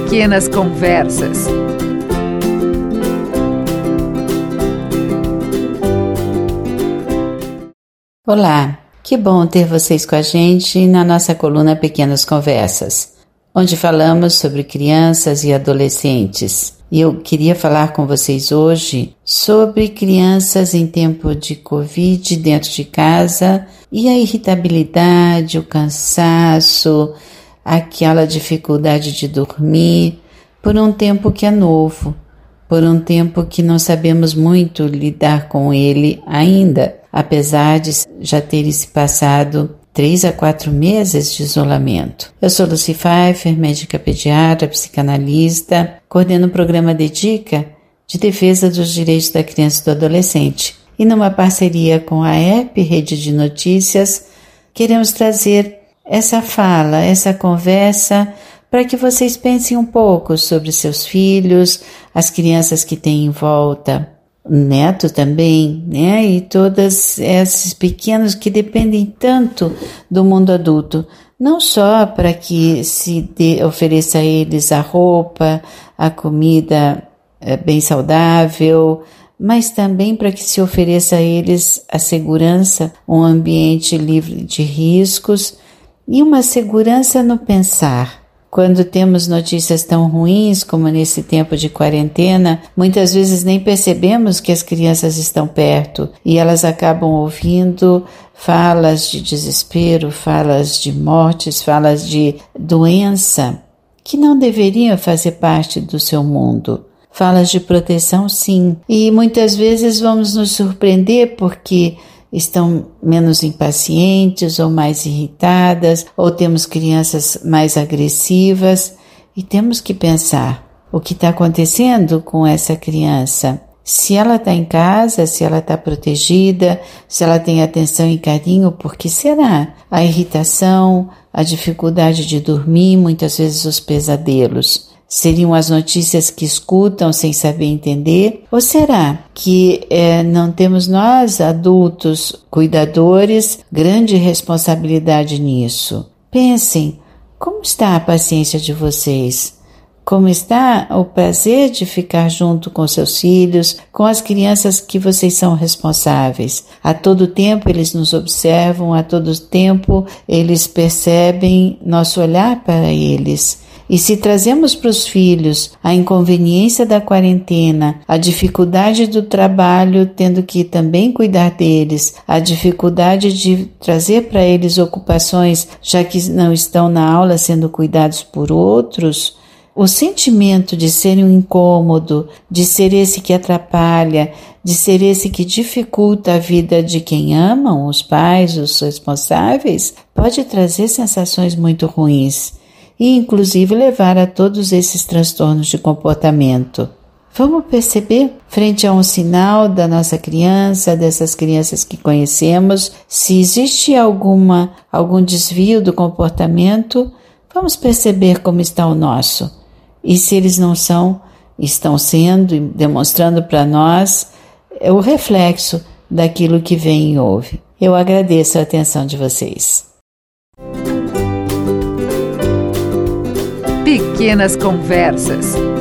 Pequenas Conversas. Olá, que bom ter vocês com a gente na nossa coluna Pequenas Conversas, onde falamos sobre crianças e adolescentes. E eu queria falar com vocês hoje sobre crianças em tempo de Covid dentro de casa e a irritabilidade, o cansaço, aquela dificuldade de dormir por um tempo que é novo, por um tempo que não sabemos muito lidar com ele ainda, apesar de já terem se passado 3 a 4 meses de isolamento. Eu sou Lucy Pfeiffer, médica pediatra, psicanalista, coordeno o programa Dedica de defesa dos direitos da criança e do adolescente. E numa parceria com a EP Rede de Notícias, queremos trazer essa fala, essa conversa, para que vocês pensem um pouco sobre seus filhos, as crianças que têm em volta, neto também, né? E todos esses pequenos que dependem tanto do mundo adulto, não só para que se ofereça a eles a roupa, a comida bem saudável, mas também para que se ofereça a eles a segurança, um ambiente livre de riscos e uma segurança no pensar. Quando temos notícias tão ruins como nesse tempo de quarentena, muitas vezes nem percebemos que as crianças estão perto e elas acabam ouvindo falas de desespero, falas de mortes, falas de doença que não deveriam fazer parte do seu mundo. Falas de proteção, sim. E muitas vezes vamos nos surpreender porque estão menos impacientes ou mais irritadas, ou temos crianças mais agressivas, e temos que pensar o que está acontecendo com essa criança. Se ela está em casa, se ela está protegida, se ela tem atenção e carinho, por que será? A irritação, a dificuldade de dormir, muitas vezes os pesadelos. Seriam as notícias que escutam sem saber entender? Ou será que não temos nós, adultos, cuidadores, grande responsabilidade nisso? Pensem, como está a paciência de vocês? Como está o prazer de ficar junto com seus filhos, com as crianças que vocês são responsáveis? A todo tempo eles nos observam, a todo tempo eles percebem nosso olhar para eles. E se trazemos para os filhos a inconveniência da quarentena, a dificuldade do trabalho, tendo que também cuidar deles, a dificuldade de trazer para eles ocupações, já que não estão na aula sendo cuidados por outros, o sentimento de ser um incômodo, de ser esse que atrapalha, de ser esse que dificulta a vida de quem amam, os pais, os responsáveis, pode trazer sensações muito ruins e inclusive levar a todos esses transtornos de comportamento. Vamos perceber, frente a um sinal da nossa criança, dessas crianças que conhecemos, se existe algum desvio do comportamento, vamos perceber como está o nosso. E se eles não são, estão sendo e demonstrando para nós o reflexo daquilo que vem e ouve. Eu agradeço a atenção de vocês. Pequenas Conversas.